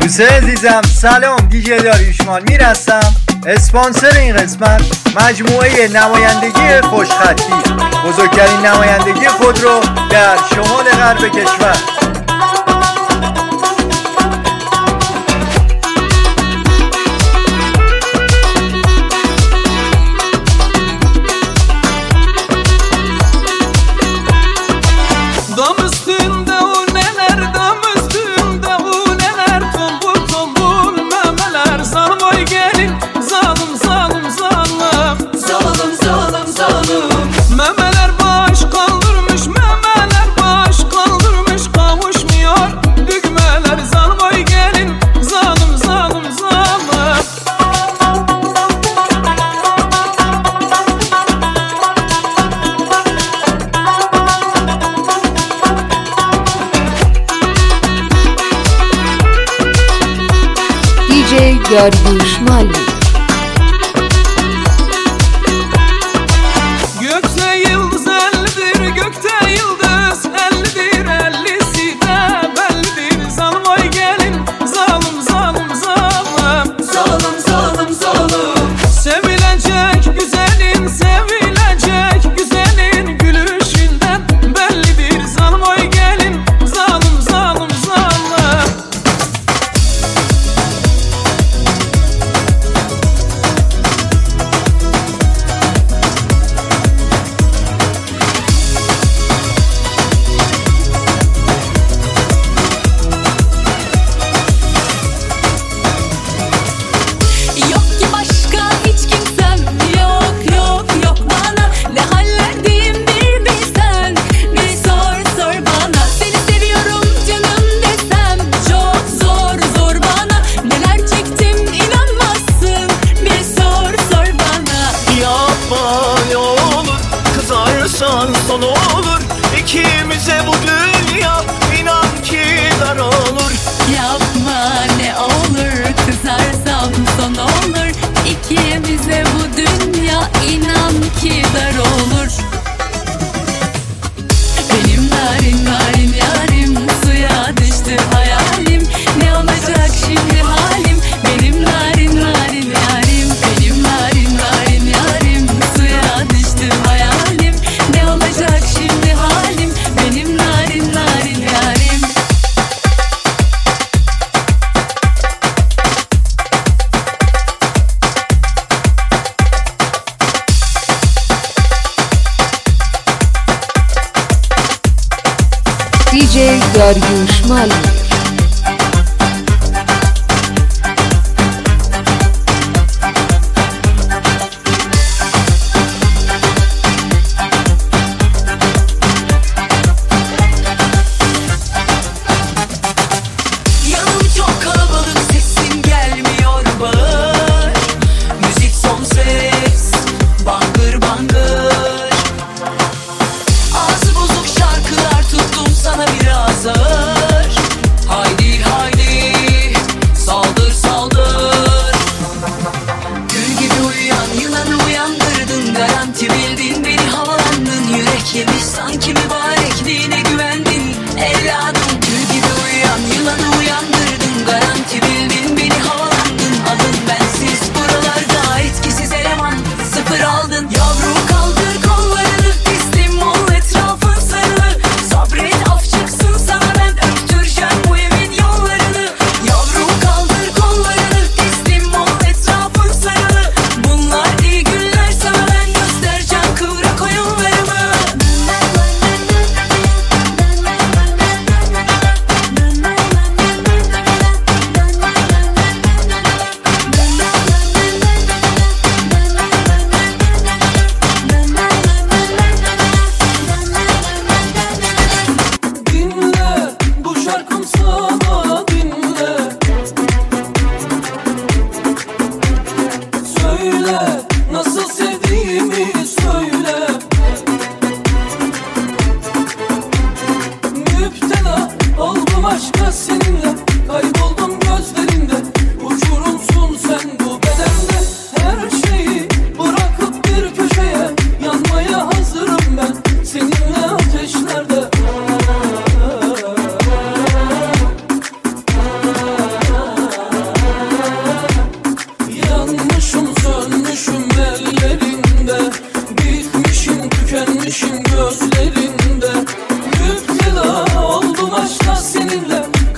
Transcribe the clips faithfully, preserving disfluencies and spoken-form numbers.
دوستای عزیزم سلام، دیجی داریوشمان میرسم. اسپانسر این قسمت مجموعه نمایندگی خوشخطی، بزرگترین نمایندگی خود رو در شمال غرب کشور. دیجی داریوش مالی. Gökte yıldız ellidir, gökte yıldız ellidir, ellisi de bellidir. Zalim oy gelin, zalim zalim zalim, zalim zalim zalim. Sevilecek güzelin, sevilecek güzelin gülüşünden bellidir. Zalim oy gelin, zalim zalim zalim.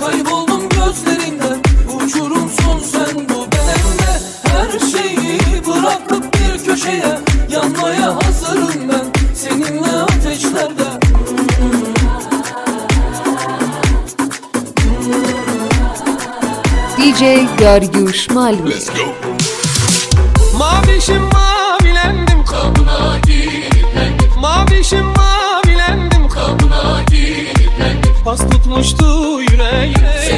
Kayboldum gözlerinden, uçurumsun sen bu bedenimde. Her şeyi bırakıp bir köşeye, yanmaya hazırım ben seninle ateşlerde. D J Görgüşmal. Mavişim mavilendim, kabına kilitlendim. Mavişim mavilendim, kabına kilitlendim. Pas tutmuştu yüreğim,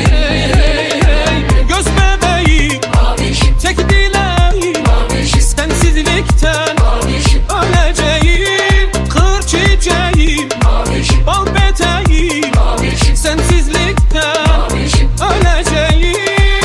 göz bebeğim, mavişim. Tek dileğim, mavişim. Sensizlikten mavişim. Öleceğim, kır çiçeğim, mavişim. Bal peteğim, mavişim. Sensizlikten mavişim. Öleceğim.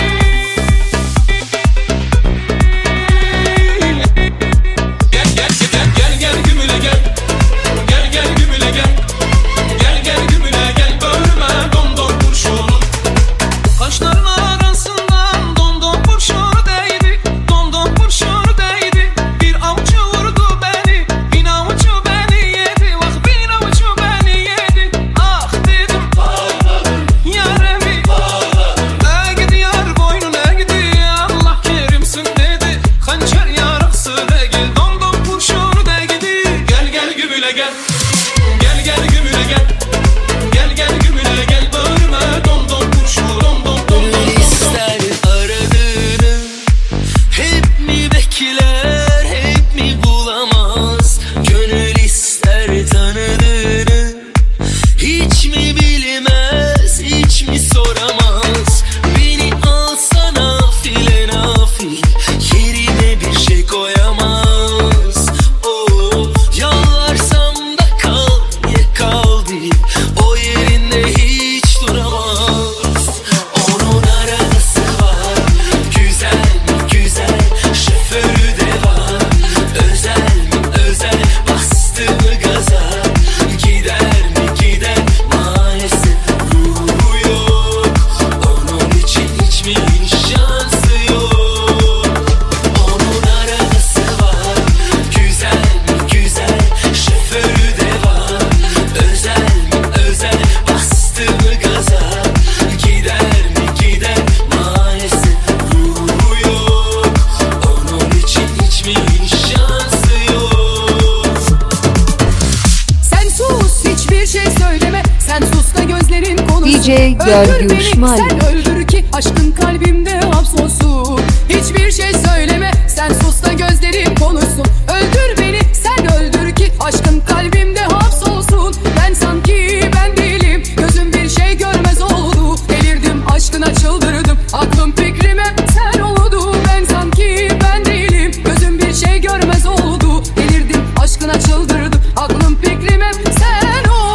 D J Görgüşmal. Sen öldür ki aşkın kalbimde hapsolsun. Hiçbir şey söyleme, sen sus da gözlerim konuşsun. Öldür beni, sen öldür ki aşkın kalbimde hapsolsun. Ben sanki ben değilim, gözüm bir şey görmez oldu. Delirdim, aşkına çıldırdım, aklım fikrim hep sen oldu. Ben sanki ben değilim, gözüm bir şey görmez oldu. Delirdim, aşkına çıldırdım, aklım fikrim hep sen oldu.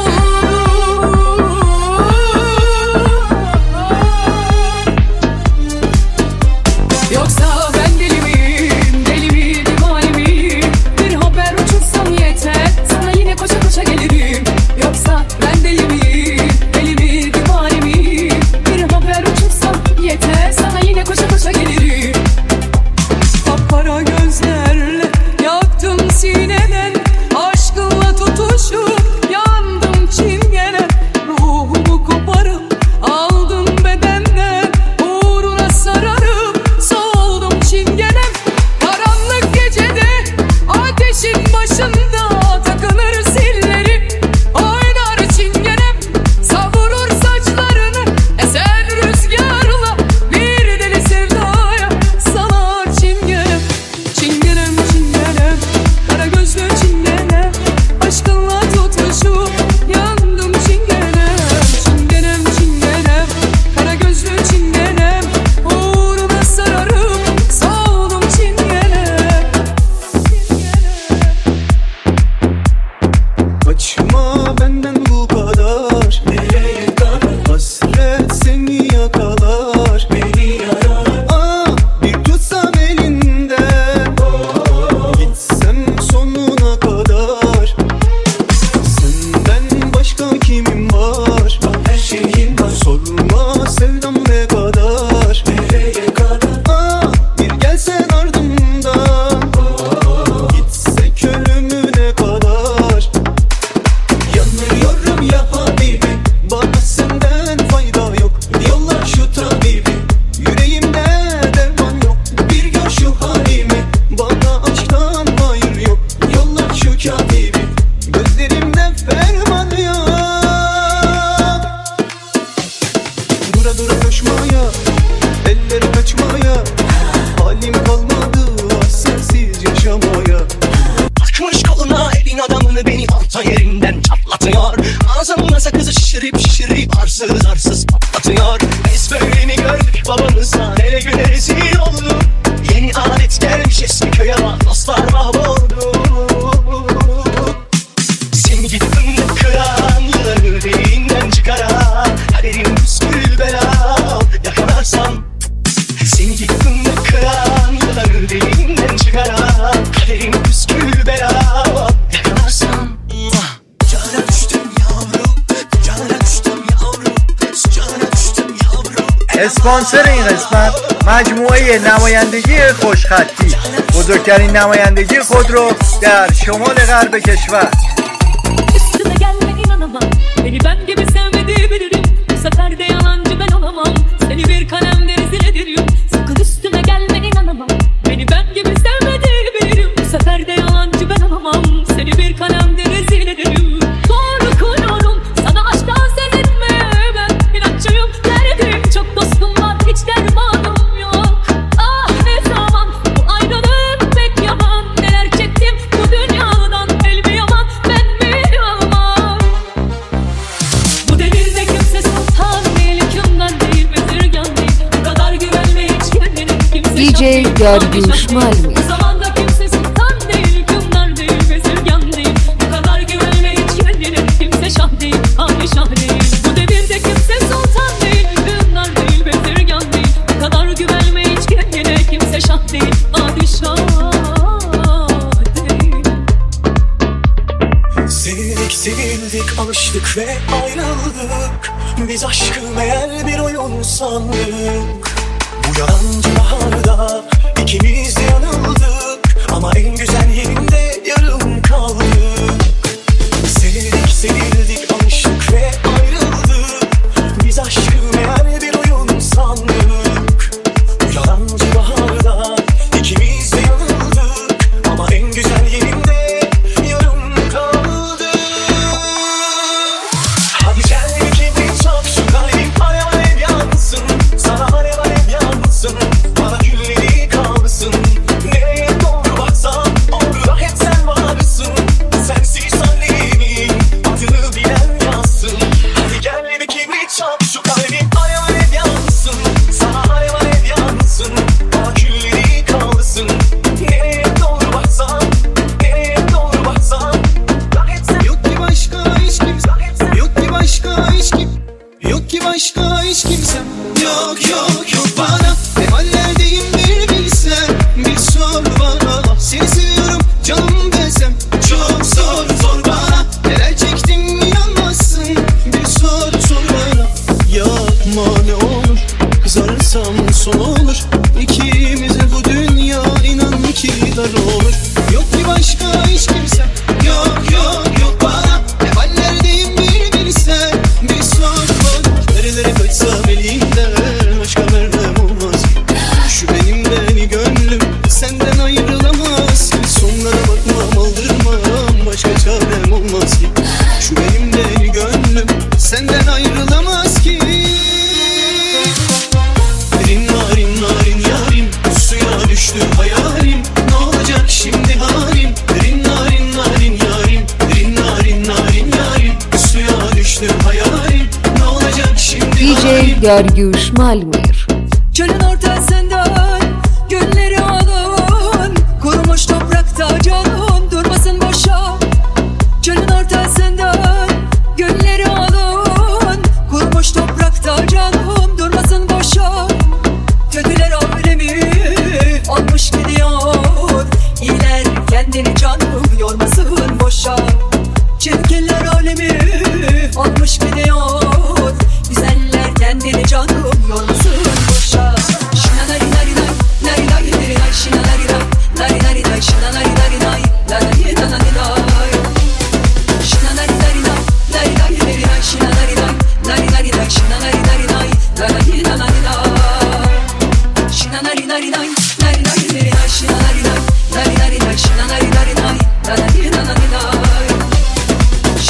Yollara koşmaya, ellere kaçmaya, halim kalmadı sensiz yaşamaya. Takmış koluna elin adamını, beni orta yerinden çatlatıyor. Ağzımda sakızı şişirip şişirip arsız arsız patlatıyor. Biz böyle mi gördük babamızdan, hele güne rezil oldu. Yeni adet gelmiş eski köye, bak dostlar mahvoldu. Seni gidip ünlü kıran, yılanı deliğinden çıkaran, kaderim püskül bela yakalarsam. Seni gidip ünlü kıran, yılanı deliğinden çıkaran, kaderim püskül bela yakalarsam. Cana düştüm yavrum, cana düştüm yavrum, cana düştüm yavrum. اسپانسر این قسمت مجموعه نمایندگی خوشخطی، بزرگترین نمایندگی خود رو در شمال غرب کشور. Üstüme gelme inanamam, beni ben gibi sevmediği bilirim. Bu sefer de yalancı ben olamam, seni bir kalemde rezil ederim. Sakın üstüme gelme inanamam, beni ben gibi sevmediği bilirim. Bu sefer de yalancı ben olamam, seni bir kalemde rezil ederim. Doğru konuyorum, sana aşktan sezinme. Ben inatçıyım, derdim çok dostum var, hiç dermanım yok. Ah ne zaman bu ayrılık pek yaman, neler çektim bu dünyadan, el mi yaman ben mi yaman. Bu devirde kimse sultan değil, hükümdar değil, bezirgan değil. Bu kadar güvenme hiç kendine, kimse D J şah değil, Görgü padişah Uşmal değil. mi? Bu zamanda kimse sultan değil, hükümdar değil, bezirgan değil. Bu kadar güvenme hiç kendine, kimse şah değil, padişah değil. Bu devirde kimse sultan değil, hükümdar değil, bezirgan değil. Bu kadar güvenme hiç kendine, kimse şah değil, padişah değil. Sevdik sevildik alıştık ve ayrıldık. Biz aşkı meğer bir oyun sandık. Bu yalancı baharda ikimiz de yanıldık, ama en güzel yerinde yarım kaldık. Sevdik sevildik alıştık ve ayrıldık. Biz aşkı meğer bir oyun sandık. Bu yalancı baharda ikimiz de yanıldık, ama en güzel yerinde yarım kaldık. Hadi gel kibrit çak, şu kalbim alev alev yansın. Sana alev alev yansın, bana külleri kalsın. Nereye doğru baksam orada hep sen varsın. Sensiz hallemin adını bilen yazsın. Hadi gel bir kibrit çak, şu kalbim alev alev yansın. Sana alev alev yansın, bana külleri kalsın. Nereye doğru baksam, nereye doğru baksam, daha hep sen. Yok ki başka hiç kimsem, yok ki başka hiç kim, yok ki başka hiç kimsem. Yok yok yok bana, ne hallerdeyim bir bilsen. Bir sor bana, seni seviyorum canım desem. Çok zor zor bana, neler çektim inanmazsın. Bir sor sor bana, yapma ne olur, kızarsam son olur. İkimize bu dünya inan ki dar olur. Yok ki başka hiç kimsem, yok yok yok bana, ne hallerdeyim bir bilsen. Bir sor bana, nerelere kaçsam elimden, başka merhem olmaz. Şu benim beni gönlüm senden ayrılamaz. Sonlara bakmam aldırmam, başka çarem olmaz ki. Şu benim beni gönlüm senden ayrılamaz ki. Narin narin narin yarim, suya düştü hayalim. Ne olacak şimdi halim? Narin narin narin yarim, narin narin narin yarim, suya düştü hayalim. Ne olacak şimdi D J halim? Görgü Uşmalmir. Çölün ortasından gülleri alın, kurumuş toprakta canım durmasın boşa. Çölün ortasından gülleri alın, kurumuş toprakta canım durmasın boşa. Kötüler alemi olmuş gidiyor, iyiler kendini canım yormasın boşa. Çirkinler alemi olmuş gidiyor, güzeller kendini canım yormasın boşa. Şina nari nari nay, nari nari nari nay, şina nari nay, nari nari nay, şina nari nari nay, nari nari nay. Şina nari nari nay, nari nari nari nay, şina nari nay, nari nari nay, şina nari nari nay, nari nari nay. Şina nari nari nay, nari nari nari nay, şina nari nay, nari nari nay, şina nari nari nay, nari nari nay.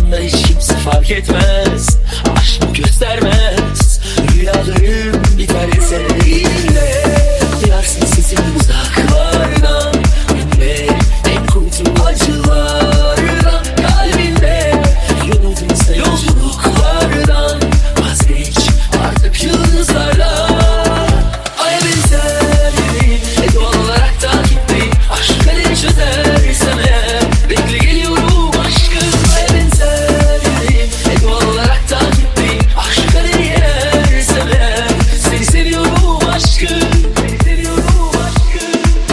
anda hiç kimse fark etmez. Aşk göstermez. Rüyalarım biter seninle. Duyarsın sesimi uzaklardan. Dinle en kuytu acılardan. Kalbinde yolumuzda yolculuklardan. Vazgeç artık yıldızlarla. Aya benzer yüreğim e doğal olarak takip değil. Aşk kaderi çözersem eğer bekle geliyorum aşkım. Aya benzer yüreğim e doğal olarak takip değil. Aşk kaderi yersem eğer seni seviyorum aşkım. Seni seviyorum aşkım.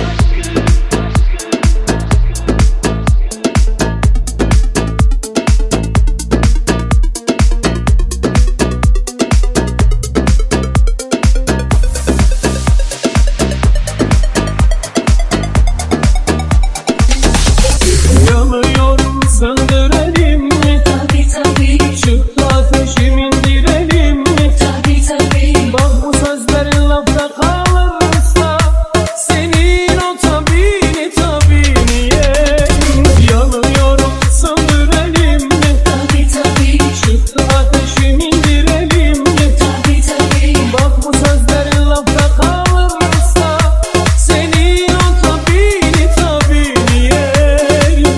Yanıyorum söndürelim mi? Tabii tabii, Şu ateşimi indirelim mi? tabii tabii. Bak bu sözlerin lafta kalırsa senin o tabini tabini yerim. Yanıyorum söndürelim mi? Tabii tabii, Şu ateşimi indirelim mi? tabii tabii. Bak bu sözlerin lafta kalırsa senin o tabini tabini yerim.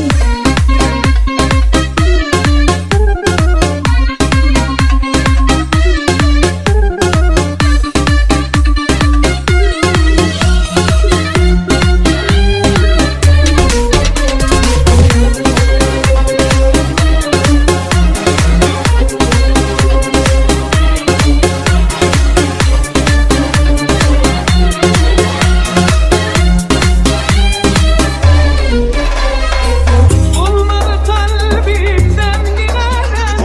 Bunları kalbimden dinlemem.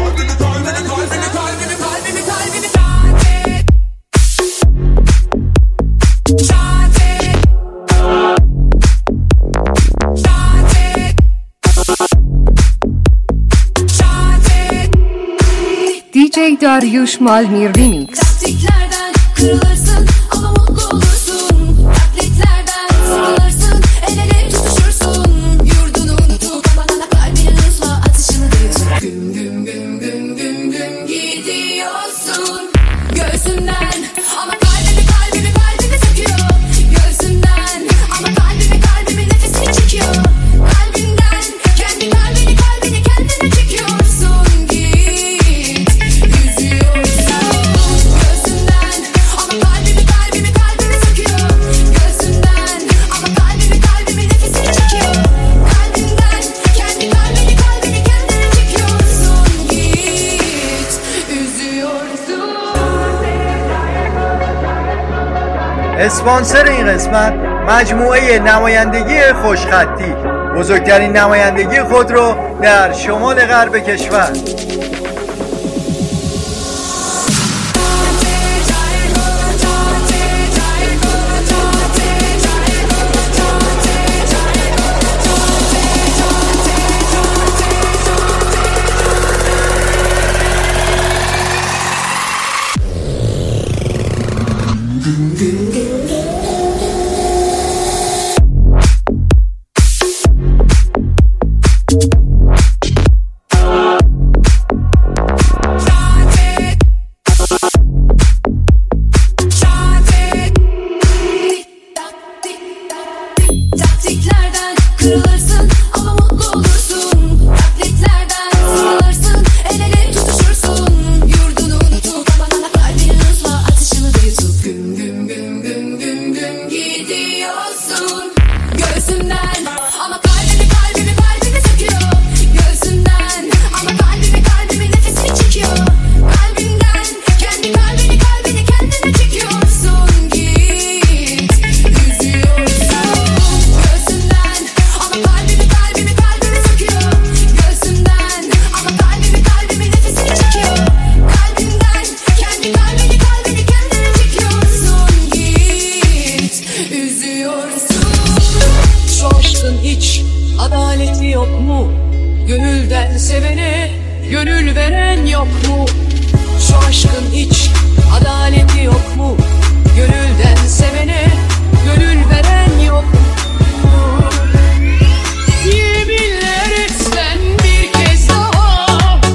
D J Dariush Malmir Remix. Taktiklerden kırılırsın ama mutlu olursun. Taklitlerden sıkılırsın, el ele tutuşursun. Yurdunu unutup bana kalbinin hızla atışını duyuyorsun. Güm güm güm güm güm güm gidiyorsun. Göğsünden ama kalbimi kalbimi kalbimi söküyor. Göğsünden ama kalbimi kalbimi nefesini çekiyor. Kalbimden kendi kalbini kalbini kendine çekiyorsun. Git yüzüyorsun. Göğsünden ama kalbimi kalbimi kalbimi söküyor. Göğsünden ama kalbimi kalbimi nefesini çekiyor. Kalbimden kendi kalbini kalbini kendine çekiyorsun. Git üzüyorsun. اسپانسر این قسمت مجموعه نمایندگی خوشخطی، بزرگترین نمایندگی خود رو در شمال غرب کشور. Taktiklerden kırılırsın ama mutlu olursun. Taklitlerden sıkılırsın, el ele tutuşursun. Yurdunu unutup bana kalbinin hızla atışını duyutup güm güm güm güm güm güm gidiyorsun. Göğsümden ama kalbimi kalbimi kalbimi söküyor. Göğsümden ama kalbimi kalbimi nefesini çekiyor. Kalbimden kendi kalbini kalbini kendine çekiyorsun. Git üzüyorsun. Göğsümden ama kalbimi kalbimi kalbimi söküyor. Göğsümden ama kalbimi kalbimi nefesini çekiyor. Kalbimden kendi kalbini kalbini kendine çekiyorsun. Git üzüyorsun. Şu aşkın hiç adaleti yok mu? Gönülden sevene gönül veren yok mu? Şu aşkın hiç adaleti yok mu? Gönülden sevene gönül veren yok mu? Yeminler etsen bir kez daha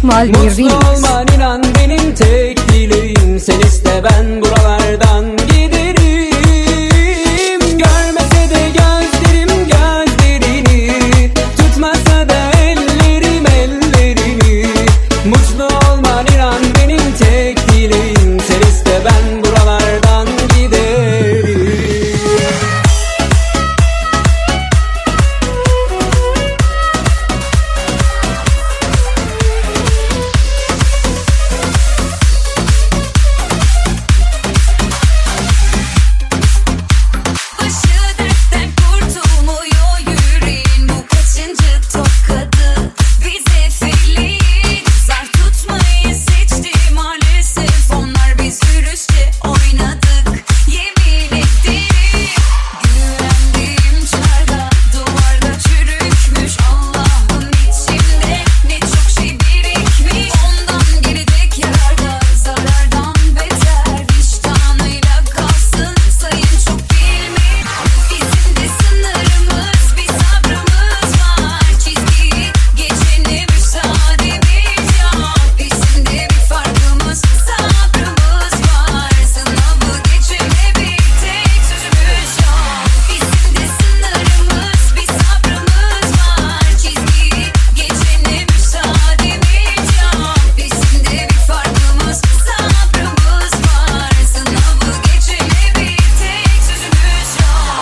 Yuşmal bir Mutlu remix. olman inan benim tek dileğim. Sen iste ben buralardan giderim. Görmese de gözlerim gözlerini, tutmasa da ellerim ellerini. Mutlu olman inan benim tek dileğim. Sen iste ben buralardan giderim. Başı dertten kurtulmuyor yüreğin, bu kaçıncı tokadı bize feleğin. Zar tutmayı seçti maalesef onlar, biz dürüstçe oynadık yemin ederim. Güvendiğim çarda duvarda çürükmüş, Allah'ım içimde ne çok şey birikmiş. Ondan gelecek yararda zarardan beter, vicdanıyla kalsın sayın çok bilmiş. Bizim de sınırımız bir sabrımız var, çizgiyi geçene müsaademiz yok. Bizim de bir farkımız sabrımız var, sınavı geçene bir tek sözümüz yok. Bizim de sınırımız bir sabrımız var, çizgiyi geçene müsaademiz yok. Bizim de bir farkımız sabrımız var, sınavı geçene bir tek sözümüz yok.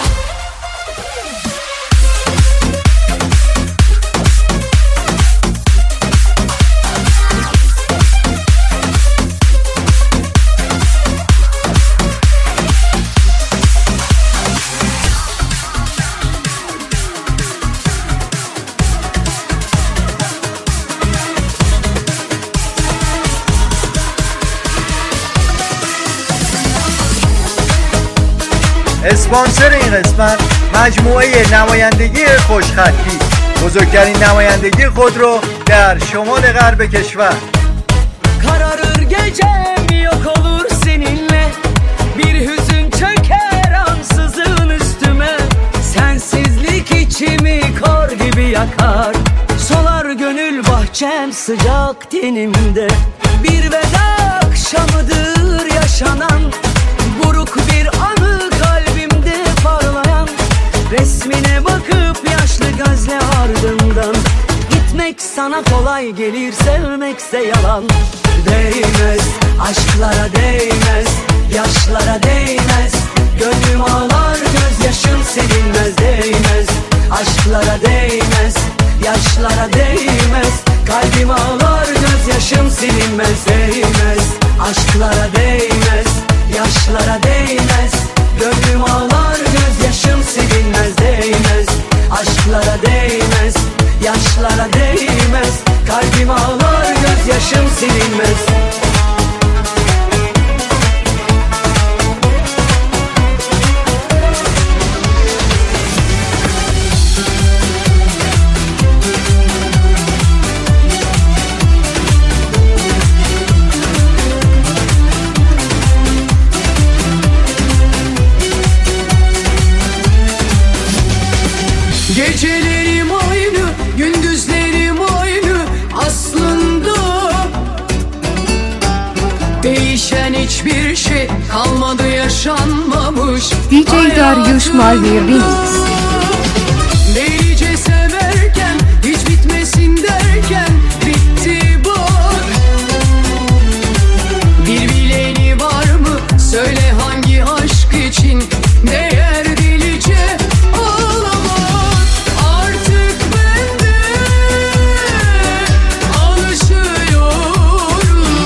اسپانسر این قسمت مجموعه نمایندگی خوشخطی، بزرگترین نمایندگی خودرو در شمال غرب کشور. Kararır gecem yok olur seninle, bir hüzün çöker ansızın üstüme. Sensizlik içimi kor gibi yakar, solar gönül bahçem sıcak tenimde. Bir veda akşamıdır yaşanan, buruk bir anı kalbimde parlayan. Resmine bakıp yaşlı gözle ardından, gitmek sana kolay gelir, sevmekse yalan. Değmez, aşklara değmez, yaşlara değmez. Gönlüm ağlar, gözyaşım silinmez. Değmez, aşklara değmez, yaşlara değmez. Kalbim ağlar, gözyaşım silinmez. Değmez, aşklara değmez, yaşlara değmez. Gönlüm ağlar, gözyaşım silinmez. Değmez, aşklara değmez, yaşlara değmez. Kalbim ağlar, gözyaşım silinmez. Gecelerim aynı, gündüzlerim aynı aslında. Değişen hiçbir şey kalmadı, yaşanmamış. D J Darius Malvi Remix. Delice severken, hiç bitmesin derken bitti bak. Bir bileni var mı? Söyle hangi aşk için değer delice ağlamak. Artık ben de alışıyorum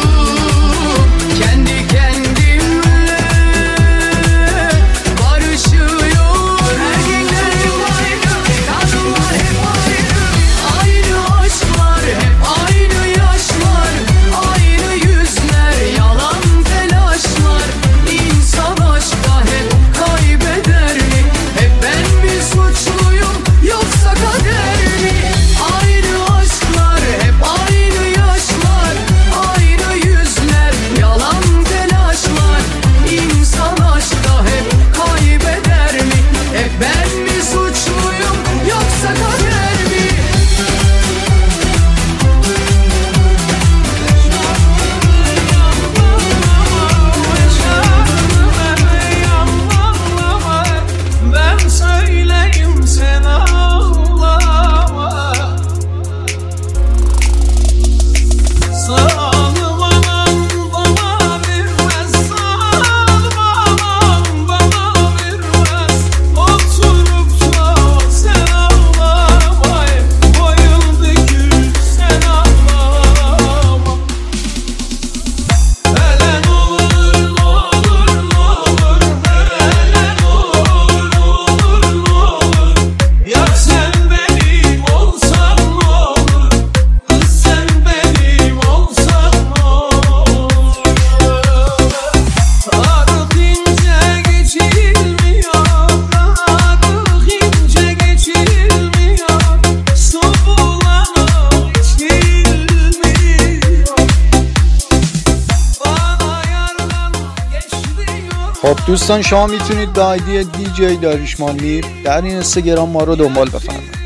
kendi kendimle, barışıyorum. Erkeklerin خب دوستان، شما میتونید به آیدی دی جی داریوش مانیر در این اینستاگرام ما رو دنبال بفرمایید.